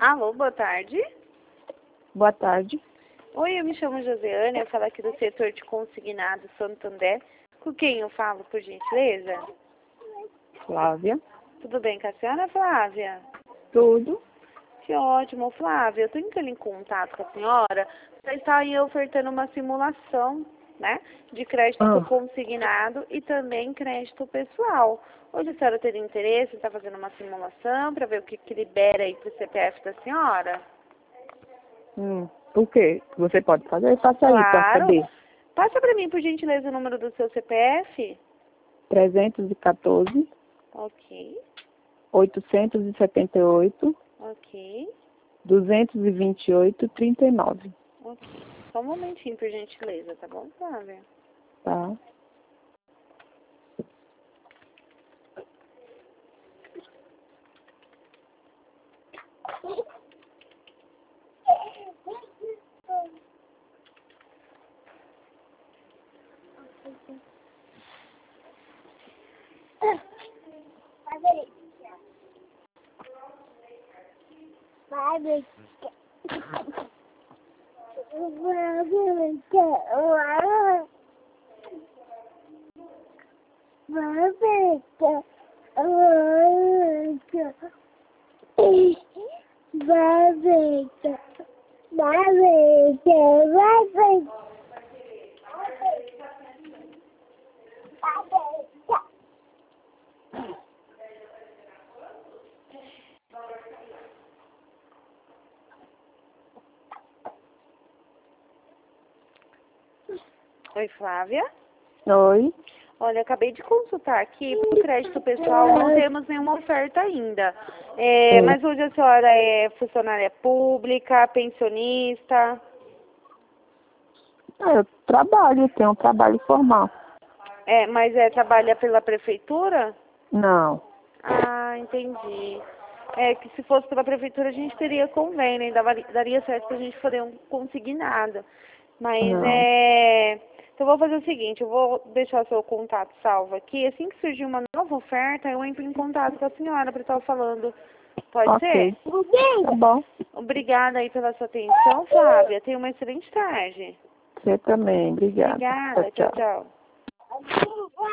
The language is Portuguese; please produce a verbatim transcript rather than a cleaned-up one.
Alô, boa tarde. Boa tarde. Oi, eu me chamo Josiane, eu falo aqui do setor de consignado Santander. Com quem eu falo, por gentileza? Flávia. Tudo bem com a senhora, Flávia? Tudo. Que ótimo, Flávia. Eu estou entrando em contato com a senhora para estar aí ofertando uma simulação, né, de crédito Ah. consignado e também crédito pessoal. Hoje a senhora teria interesse em estar fazendo uma simulação para ver o que, que libera aí para o C P F da senhora? Hum. O quê? Você pode fazer? Passa aí para Claro. saber. Passa para mim, por gentileza, o número do seu C P F. trezentos e quatorze, Ok, oitocentos e setenta e oito, ok, duzentos e vinte e oito, trinta e nove. ok. Só um momentinho, por gentileza, tá bom, Flávia? Tá? Oi, Flávia. Oi. Olha, acabei de consultar aqui, para o crédito pessoal não temos nenhuma oferta ainda. É, Hum. mas hoje a senhora é funcionária pública, pensionista? Ah, eu trabalho, tenho um trabalho formal. É, mas é, trabalha pela prefeitura? Não. Ah, entendi. É que se fosse pela prefeitura a gente teria convênio, ainda vari- daria certo pra gente fazer um consignado. Mas Não. é. Então eu vou fazer o seguinte, eu vou deixar seu contato salvo aqui. Assim que surgir uma nova oferta, eu entro em contato com a senhora para estar falando. Pode ser? Ok. Tá bom. Obrigada aí pela sua atenção, Flávia. Tenha uma excelente tarde. Você também. Obrigada. Obrigada. Tchau, Tchau, tchau. tchau.